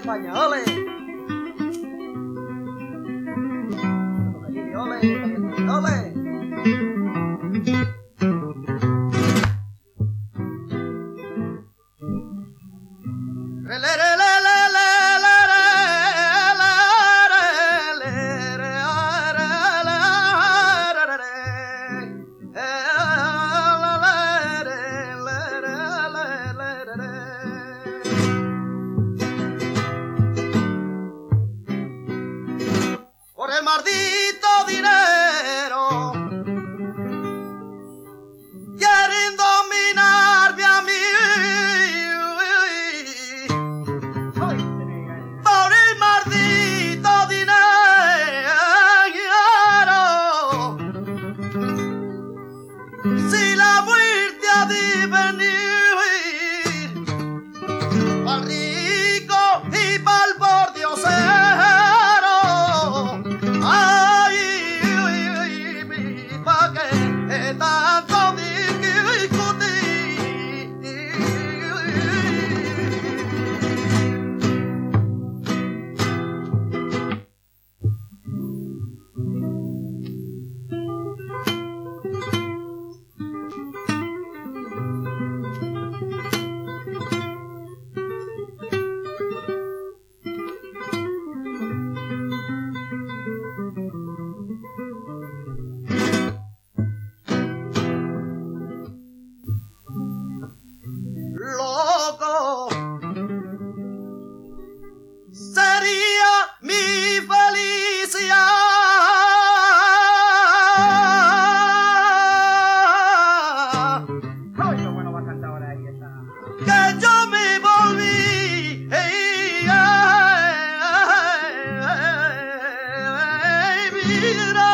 España, ole. Ole, ole. Por el maldito dinero quieren dominarme a mí. Por el maldito dinero, si la muerte ha de venir al rico y pa'l pordiosero. Sería mi felicidad. ¡Ay, qué bueno va a cantar ahora ahí esa! Que yo me volví mira